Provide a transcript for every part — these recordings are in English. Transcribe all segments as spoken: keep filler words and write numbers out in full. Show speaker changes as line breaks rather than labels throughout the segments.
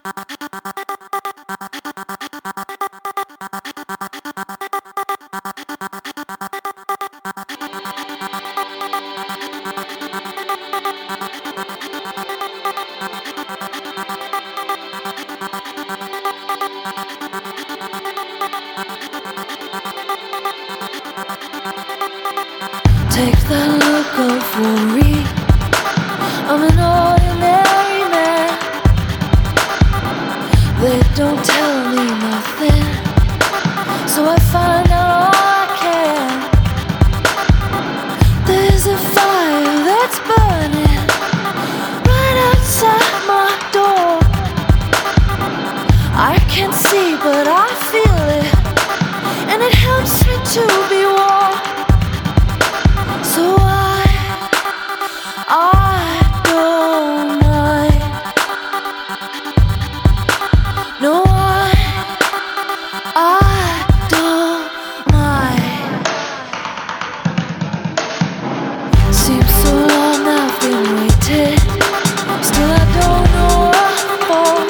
Take that look of worry. I'm an ordinary man. They don't tell me nothing, so I find out all I can. There's a fire that's burning right outside my door. I can't see, but I feel it, and it helps me to be warm. So I, I don't mind. No, I, I don't mind. Seems so long I've been waiting, still I don't know what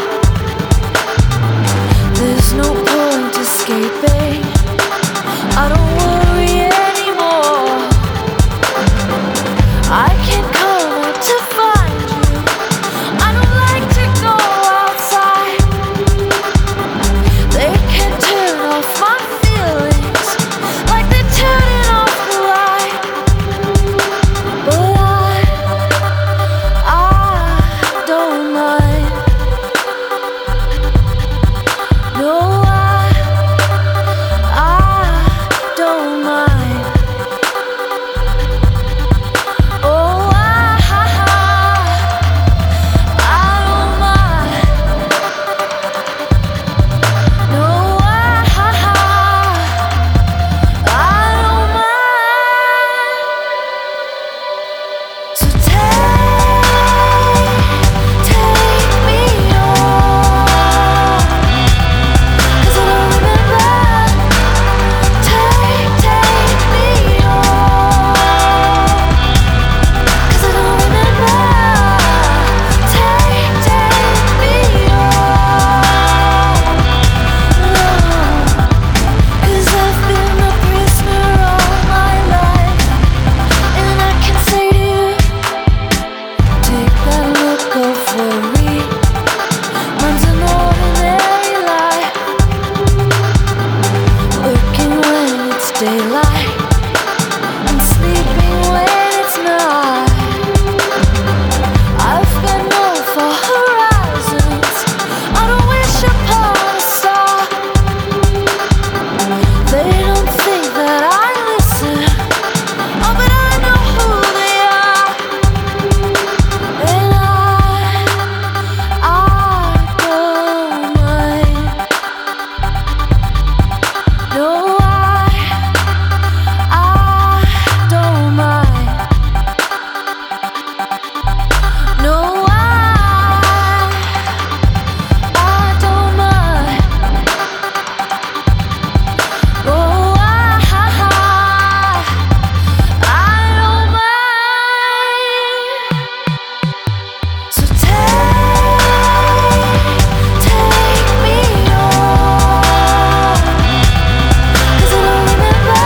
for. There's no point escaping, I don't worry anymore. I can't come out to find you, I don't like to go outside. They can't turn off my feelings like they're turning off the light. But I, I don't mind. No, I, I don't mind. Oh, I, I don't mind. No, I, I don't mind. So take, take me on, 'cause I don't remember. Take, take me on, 'cause I don't remember. Take, take me on, 'cause I've been a prisoner all my life, and I can say to you, take that look of worry. Mine's an ordinary life, working when it's daylight and sleeping when it's night. I've got no far horizons, I don't wish upon a star. They don't think that I listen, oh, but I know who they are. And I, I don't mind. No, I, I don't mind. No, I, I don't mind. Oh, I, I don't mind. So take, take me on, 'cause I don't remember.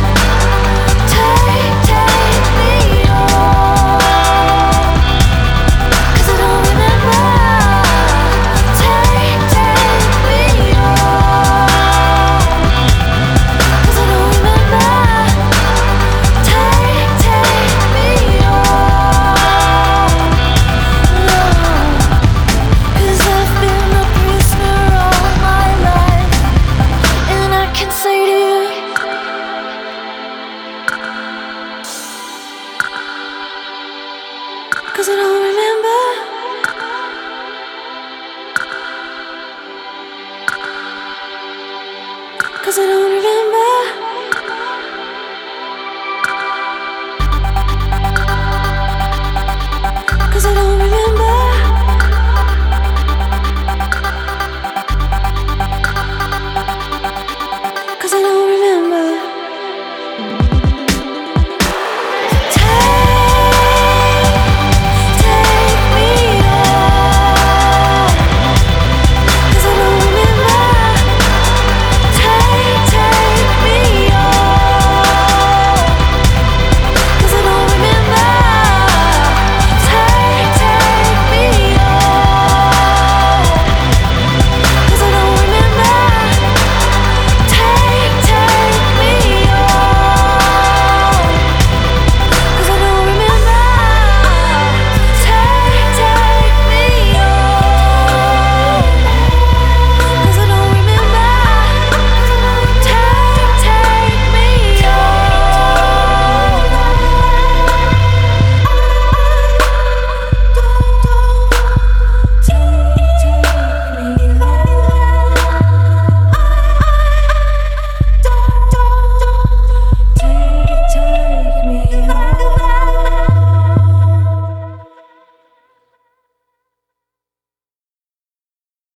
Take, take me on, 'cause I don't remember. Take, take me on, 'cause I don't remember. Take, take me on, 'cause I've been a prisoner all my life, and I can say to you, 'cause I don't remember. 'Cause I don't